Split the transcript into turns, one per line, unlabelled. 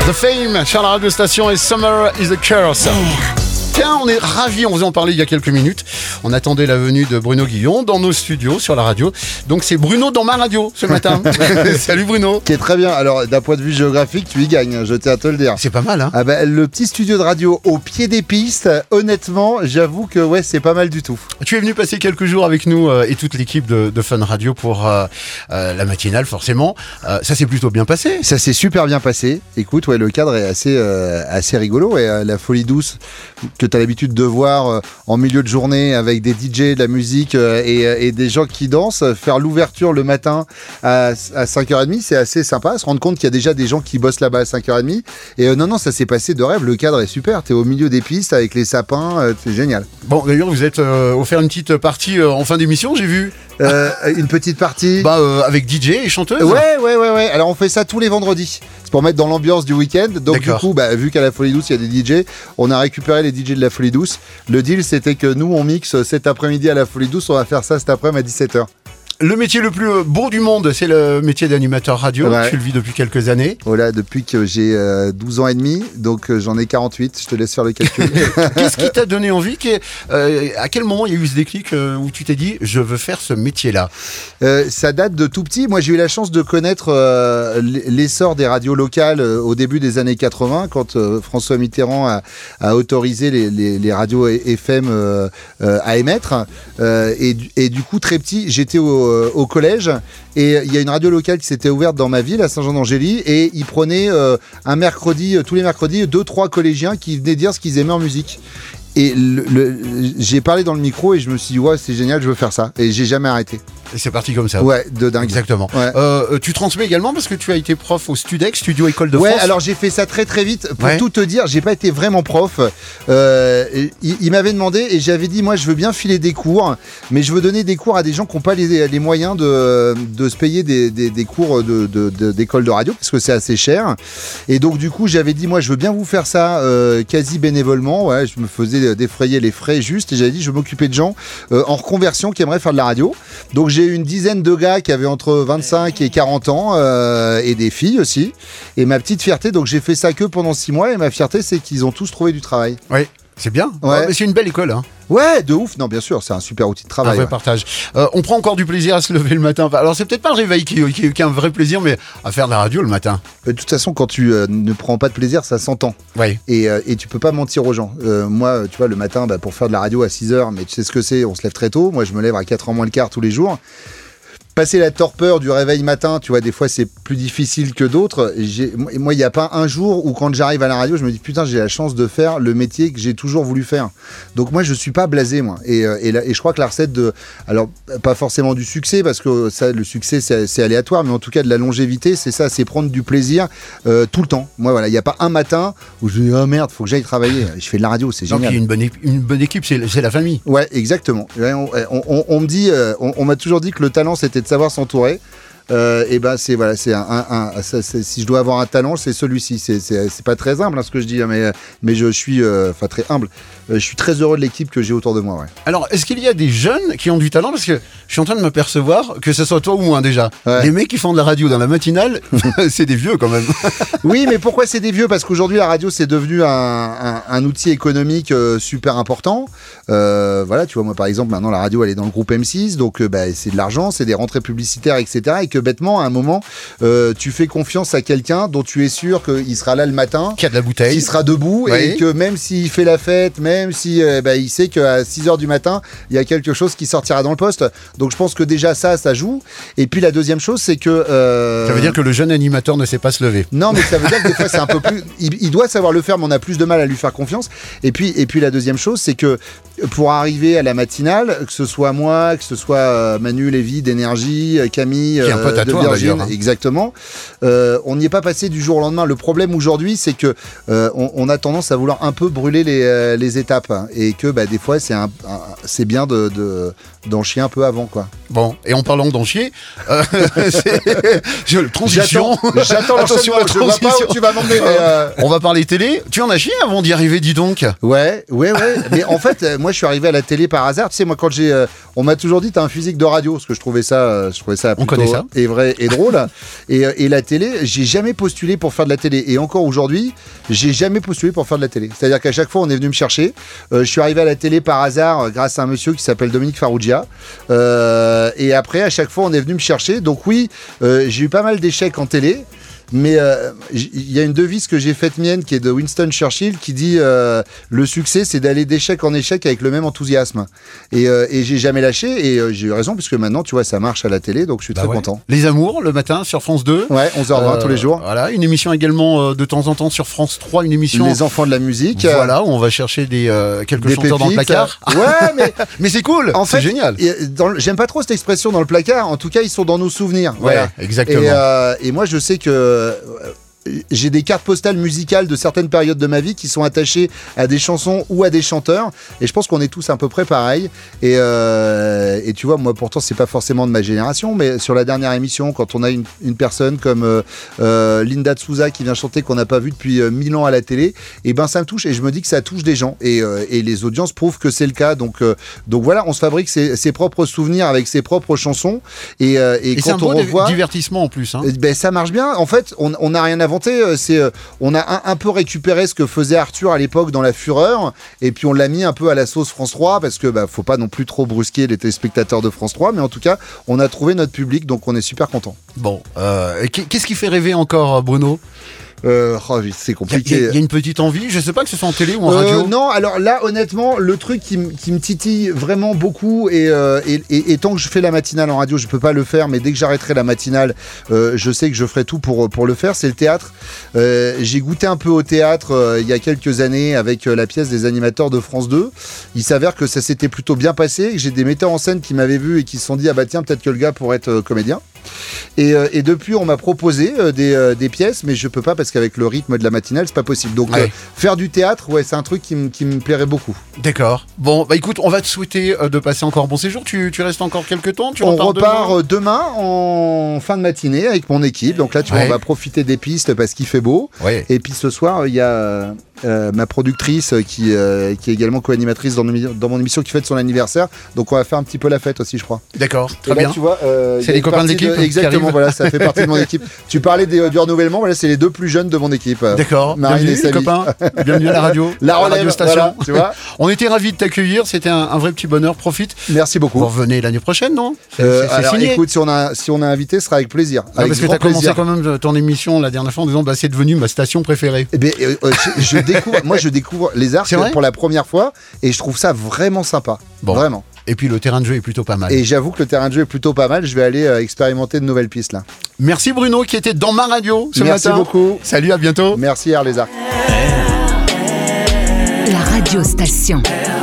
The Fame sur la radio station et Summer is a Curse. Tiens, on est ravis, on vous en parlait il y a quelques minutes. On attendait la venue de Bruno Guillon dans nos studios sur la radio. Donc c'est Bruno dans ma radio ce matin. Salut Bruno.
Qui est très bien. Alors d'un point de vue géographique, tu y gagnes, je tiens à te le dire.
C'est pas mal, hein.
Ah bah, le petit studio de radio au pied des pistes, honnêtement, j'avoue que ouais, c'est pas mal du tout.
Tu es venu passer quelques jours avec nous et toute l'équipe de Fun Radio pour la matinale, forcément. Ça s'est plutôt bien passé.
Ça s'est super bien passé. Écoute, ouais, le cadre est assez rigolo. Et la folie douce que tu as l'habitude de voir en milieu de journée avec des DJ, de la musique et des gens qui dansent, faire l'ouverture le matin à 5h30, c'est assez sympa. Se rendre compte qu'il y a déjà des gens qui bossent là-bas à 5h30. Et non, ça s'est passé de rêve. Le cadre est super. Tu es au milieu des pistes avec les sapins. C'est génial.
Bon, d'ailleurs, vous êtes offert une petite partie en fin d'émission, j'ai vu.
Une petite partie
avec DJ et chanteuse.
Ouais. Alors on fait ça tous les vendredis. C'est pour mettre dans l'ambiance du week-end. Donc
D'accord.
Du coup, vu qu'à la Folie Douce, il y a des DJ, on a récupéré les DJ de la Folie Douce. Le deal, c'était que nous, on mixe cet après-midi à la Folie Douce. On va faire ça cet après-midi à 17h.
Le métier le plus beau du monde, c'est le métier d'animateur radio.
Ouais.
Tu le vis depuis quelques années.
Voilà, depuis que j'ai 12 ans et demi, donc j'en ai 48. Je te laisse faire le calcul.
Qu'est-ce qui t'a donné envie à quel moment il y a eu ce déclic où tu t'es dit je veux faire ce métier-là?
Ça date de tout petit. Moi, j'ai eu la chance de connaître l'essor des radios locales au début des années 80, quand François Mitterrand a autorisé les radios FM à émettre. Et du coup, très petit, j'étais au collège et il y a une radio locale qui s'était ouverte dans ma ville à Saint-Jean-d'Angély et ils prenaient un mercredi, tous les mercredis, 2-3 collégiens qui venaient dire ce qu'ils aimaient en musique. Et j'ai parlé dans le micro et je me suis dit ouais, c'est génial, je veux faire ça, et j'ai jamais arrêté.
Et c'est parti comme ça.
Ouais, de dingue.
Exactement.
Ouais.
Tu transmets également parce que tu as été prof au Studex, Studio École de
Ouais,
France.
alors j'ai fait ça très très vite. Pour tout te dire, j'ai pas été vraiment prof. Il m'avait demandé et j'avais dit moi je veux bien filer des cours, mais je veux donner des cours à des gens qui n'ont pas les moyens de se payer des cours d'école de radio parce que c'est assez cher. Et donc du coup j'avais dit moi je veux bien vous faire ça quasi bénévolement. Ouais, je me faisais défrayer les frais juste et j'avais dit je veux m'occuper de gens en reconversion qui aimeraient faire de la radio. Donc j'ai eu une dizaine de gars qui avaient entre 25 et 40 ans et des filles aussi. Et ma petite fierté, donc j'ai fait ça que pendant 6 mois et ma fierté c'est qu'ils ont tous trouvé du travail.
Oui, c'est bien.
Ouais.
Mais c'est une belle école, hein.
Ouais, de ouf. Non, bien sûr, c'est un super outil de travail.
Un vrai partage. On prend encore du plaisir à se lever le matin. Alors c'est peut-être pas le réveil qui est un vrai plaisir, mais à faire de la radio le matin.
De toute façon, quand tu ne prends pas de plaisir, ça s'entend.
Ouais.
Et tu peux pas mentir aux gens. Moi, tu vois, le matin, pour faire de la radio à 6h, mais tu sais ce que c'est, on se lève très tôt. Moi, je me lève à 4h moins le quart tous les jours. Passer la torpeur du réveil matin, tu vois, des fois c'est plus difficile que d'autres. Moi, il n'y a pas un jour où quand j'arrive à la radio, je me dis putain, j'ai la chance de faire le métier que j'ai toujours voulu faire. Donc moi, je suis pas blasé, moi. Et je crois que la recette alors pas forcément du succès, parce que ça, le succès c'est aléatoire, mais en tout cas de la longévité, c'est ça, c'est prendre du plaisir tout le temps. Moi, voilà, il n'y a pas un matin où je dis oh merde, faut que j'aille travailler. Je fais de la radio, c'est génial.
Donc une bonne équipe, c'est la famille.
Ouais, exactement. On me dit, on m'a toujours dit que le talent c'était de savoir s'entourer. Et c'est voilà, si je dois avoir un talent, c'est celui-ci. C'est pas très humble ce que je dis, mais je suis très humble. Je suis très heureux de l'équipe que j'ai autour de moi. Ouais.
Alors, est-ce qu'il y a des jeunes qui ont du talent? Parce que je suis en train de m'apercevoir que ce soit toi ou moi déjà. Ouais. Les mecs qui font de la radio dans la matinale, c'est des vieux quand même.
Oui, mais pourquoi c'est des vieux? Parce qu'aujourd'hui la radio c'est devenu un outil économique super important. Voilà, tu vois, moi par exemple maintenant la radio elle est dans le groupe M6, donc c'est de l'argent, c'est des rentrées publicitaires, etc. Et que bêtement à un moment tu fais confiance à quelqu'un dont tu es sûr qu'il sera là le matin,
qui a de la bouteille,
qui sera debout, oui. Et que même s'il fait la fête, même si il sait qu'à 6h du matin il y a quelque chose qui sortira dans le poste. Donc je pense que déjà ça joue. Et puis la deuxième chose c'est que
ça veut dire que le jeune animateur ne sait pas se lever.
Non, mais ça veut dire que des fois c'est un peu plus, il doit savoir le faire, mais on a plus de mal à lui faire confiance. Et puis la deuxième chose c'est que pour arriver à la matinale, que ce soit moi, que ce soit Manu Lévy d'Énergie, Camille
qui est un pote à
de
toi,
Virgin, exactement, on n'y est pas passé du jour au lendemain. Le problème aujourd'hui c'est que on a tendance à vouloir un peu brûler les étapes, et que des fois c'est bien d'en chier un peu avant, quoi.
Bon, et en parlant d'en chier, transition.
J'attends l'enchaînement, je vois pas où tu vas m'emmener.
On va parler télé. Tu en as chié avant d'y arriver, dis donc.
Ouais. Mais en fait, moi moi, je suis arrivé à la télé par hasard. Tu sais, moi, quand on m'a toujours dit, t'as un physique de radio, parce que je trouvais ça plutôt et vrai et drôle. et la télé, j'ai jamais postulé pour faire de la télé. Et encore aujourd'hui, j'ai jamais postulé pour faire de la télé. C'est-à-dire qu'à chaque fois, on est venu me chercher. Je suis arrivé à la télé par hasard grâce à un monsieur qui s'appelle Dominique Farrugia. Et après, à chaque fois, on est venu me chercher. Donc oui, j'ai eu pas mal d'échecs en télé. Mais il y a une devise que j'ai faite mienne qui est de Winston Churchill qui dit le succès c'est d'aller d'échec en échec avec le même enthousiasme et j'ai jamais lâché et j'ai eu raison puisque maintenant tu vois ça marche à la télé donc je suis très content.
Les Amours le matin sur France 2.
Ouais, 11h20 tous les jours.
Voilà, une émission également de temps en temps sur France 3, une émission
Les Enfants de la musique.
Voilà, où on va chercher quelques chanteurs pépites, dans le placard.
Ouais, mais
c'est cool, en fait, c'est génial.
J'aime pas trop cette expression dans le placard, en tout cas ils sont dans nos souvenirs.
Ouais, voilà. Exactement.
Et moi je sais que j'ai des cartes postales musicales de certaines périodes de ma vie qui sont attachées à des chansons ou à des chanteurs et je pense qu'on est tous à peu près pareil et tu vois moi pourtant c'est pas forcément de ma génération mais sur la dernière émission quand on a une personne comme Linda de Souza qui vient chanter qu'on n'a pas vu depuis 1000 ans à la télé et ben ça me touche et je me dis que ça touche des gens et les audiences prouvent que c'est le cas donc voilà on se fabrique ses propres souvenirs avec ses propres chansons et quand on revoit
divertissement en plus hein.
Ben ça marche bien en fait on n'a rien inventé. On a un peu récupéré ce que faisait Arthur à l'époque dans La Fureur et puis on l'a mis un peu à la sauce France 3 parce que faut pas non plus trop brusquer les téléspectateurs de France 3 mais en tout cas on a trouvé notre public donc on est super content.
Bon, qu'est-ce qui fait rêver encore Bruno ?
C'est compliqué.
Il y a une petite envie, je sais pas que ce soit en télé ou en radio.
Non, alors là, honnêtement, le truc qui me titille vraiment beaucoup, et tant que je fais la matinale en radio, je peux pas le faire, mais dès que j'arrêterai la matinale, je sais que je ferai tout pour le faire, c'est le théâtre. J'ai goûté un peu au théâtre il y a quelques années avec la pièce des animateurs de France 2. Il s'avère que ça s'était plutôt bien passé, que j'ai des metteurs en scène qui m'avaient vu et qui se sont dit, ah bah tiens, peut-être que le gars pourrait être comédien. Et depuis, on m'a proposé des pièces, mais je peux pas parce qu'avec le rythme de la matinale, c'est pas possible. Donc, faire du théâtre, c'est un truc qui me plairait beaucoup.
D'accord. Bon, écoute, on va te souhaiter de passer encore un bon séjour. Tu restes encore quelques temps.
On repart demain en fin de matinée avec mon équipe. Donc là, on va profiter des pistes parce qu'il fait beau. Ouais. Et puis ce soir, il y a ma productrice qui est également co-animatrice dans mon émission qui fête son anniversaire. Donc on va faire un petit peu la fête aussi, je crois.
D'accord, très
là,
bien.
Tu vois,
c'est les copains de l'équipe.
Exactement, voilà, ça fait partie de mon équipe. Tu parlais du renouvellement, voilà, c'est les deux plus jeunes de mon équipe.
D'accord.
Marine
bienvenue,
et Sally.
Les copains. Bienvenue à la radio.
La radio station. Voilà,
tu vois. On était ravis de t'accueillir. C'était un vrai petit bonheur. Profite.
Merci beaucoup.
Vous revenez l'année prochaine, non
alors,
signé.
Écoute, si on a invité, ce sera avec plaisir. Avec
parce que tu as commencé quand même ton émission la dernière fois en disant c'est devenu ma station préférée.
Eh bien, je découvre les arcs pour la première fois et je trouve ça vraiment sympa. Bon. Vraiment.
Et puis le terrain de jeu est plutôt pas mal.
Et j'avoue que le terrain de jeu est plutôt pas mal. Je vais aller expérimenter de nouvelles pistes là.
Merci Bruno qui était dans ma radio ce matin.
Merci beaucoup.
Salut, à bientôt.
Merci R les arcs.
La radio station.